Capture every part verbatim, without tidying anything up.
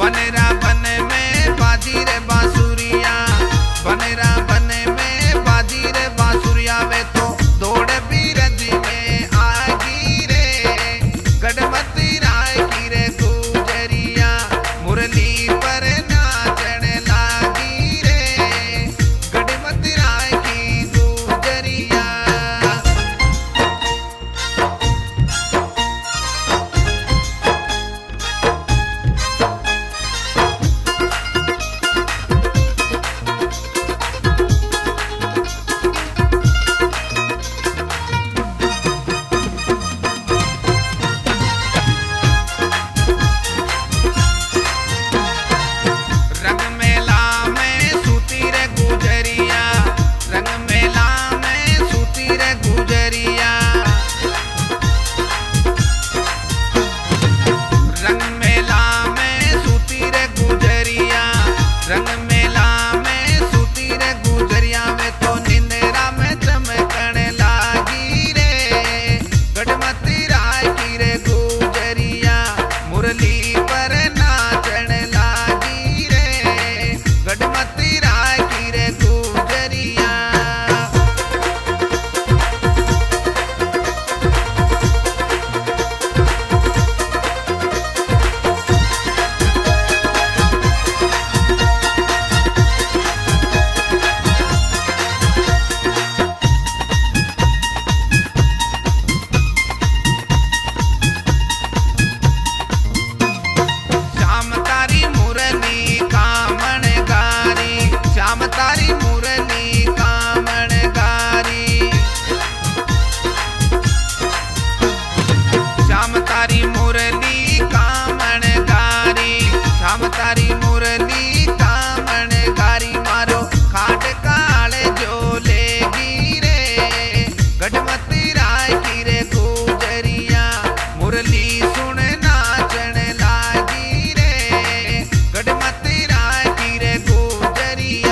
बनेरा बन में बाजी रे बांसुरिया, बनेरा बन में बाजी रे बांसुरिया वे तो दौड़ बीरज में आगी रे, गढ़मती राय की रे गुजरिया मुरली पर नाचन लागी रे, गढ़मती राय की गुजरिया। रंग मेला में सूती रे गुजरिया, रंग मेला में सूती रे गुजरिया, रंग मेला में सूती रे गुजरिया, रंग मेला में सूती रे गुजरिया में तो निंदेरा में चमकण लागी रे, गढ़मती राय की रे गुजरिया मुरली पर नाचन लागी रे, गढ़मती राय की रे गुजरिया। श्याम तारी मुरली कामण गारी, श्याम तारी मुरली कामण गारी, श्याम तारी मुरली कामण गारी, श्याम तारी मुरली कामण गारी मारो खाट काल जो लेगी रे, गढ़मती राय की रे गुजरिया मुरली सुन नाचन लागी रे, गढ़मती राय की रे गुजरिया।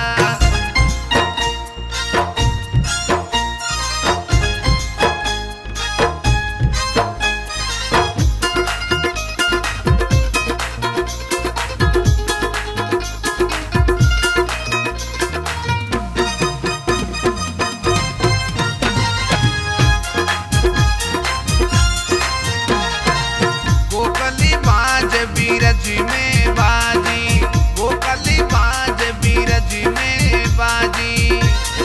गोकली बाज बीरज में बाजी, गोकली बाज बीरज में बाजी,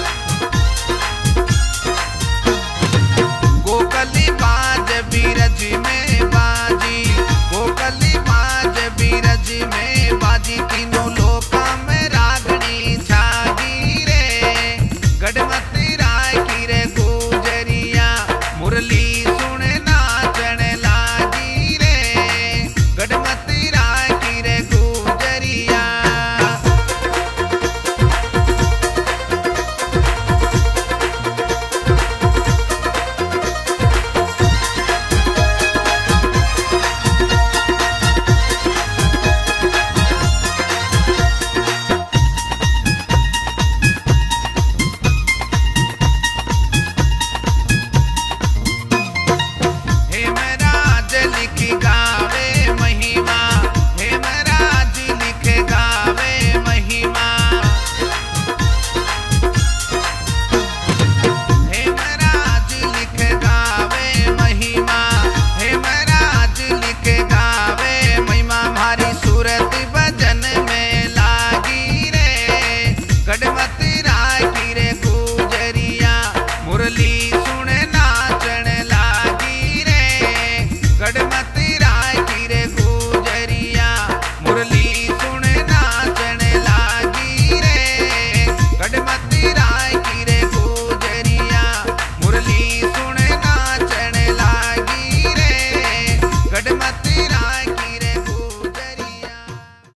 गोकली बाज बीरज में बाजी, गोकली बाज बीरज में